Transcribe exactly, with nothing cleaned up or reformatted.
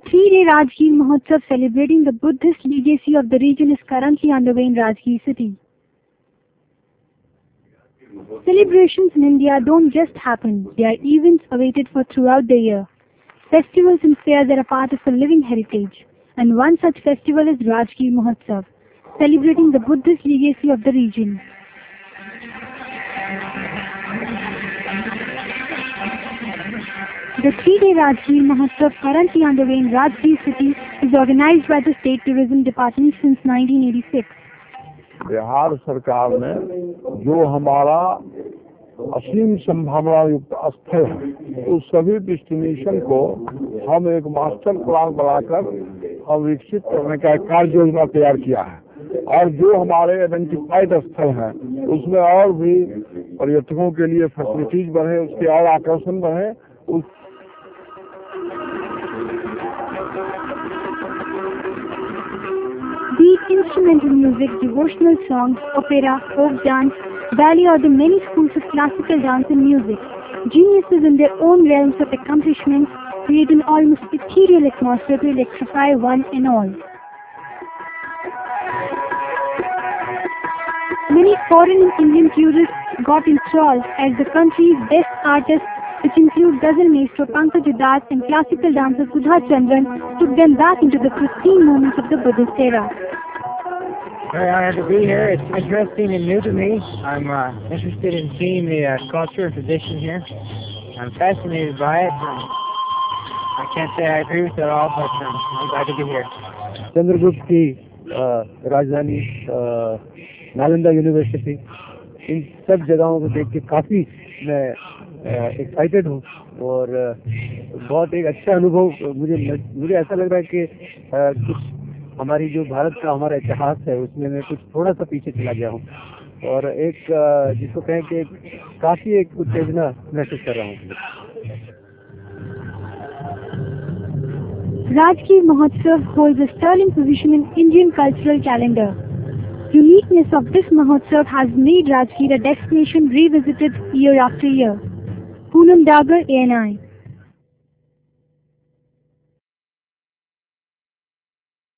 three-day Rajgir Mahotsav celebrating the Buddhist legacy of the region is currently underway in Rajgir city. Celebrations in India don't just happen, they are events awaited for throughout the year. Festivals and fairs are a part of a living heritage, and one such festival is Rajgir Mahotsav, celebrating the Buddhist legacy of the region. The three-day Rajgir Mahotsav currently underway in Rajgir city is organized by the State Tourism Department since nineteen eighty-six. Bihar सरकार ने जो हमारा असीम संभावना युक्त स्थल है उस सभी डेस्टिनेशन को हम एक मास्टर प्लान बनाकर हम विकसित करने का एक कार्य योजना तैयार किया है और जो हमारे आइडेंटिफाइड स्थल हैं उसमें और भी पर्यटकों के लिए फैसिलिटीज बढ़े, उसके और आकर्षण बढ़े। उस Be it instrumental music, devotional songs, opera, folk dance, ballet or the many schools of classical dance and music, geniuses in their own realms of accomplishments create an almost ethereal atmosphere to electrify one and all. Many foreign and Indian tourists got enthralled as the country's best artists, which include ghazal maestro Pankaj Udas and classical dancer Sudha Chandran, took them back into the pristine moments of the Buddhist era. Very honored to be here. It's interesting and new to me. I'm uh, interested in seeing the uh, culture and tradition here. I'm fascinated by it. I can't say I agree with it all, but um, I'm glad to be here. Chandragupta की राजधानी Nalanda university, इन सब जगहों को देख के काफ़ी मैं excited हूँ और बहुत एक अच्छा अनुभव मुझे मुझे ऐसा लग रहा है कि कुछ हमारी जो भारत का hमारा इतिहास है उसमें मैं कुछ थोड़ा सा पीछे चला गया हूँ और एक जिसको कहें कि काफ़ी एक उत्तेजना महसूस कर रहा हूँ। Rajgir Mahotsav holds a sterling position in Indian cultural calendar. Uniqueness of this Mahotsav has made Rajgir a destination revisited year after year. Poonam Dagar, A N I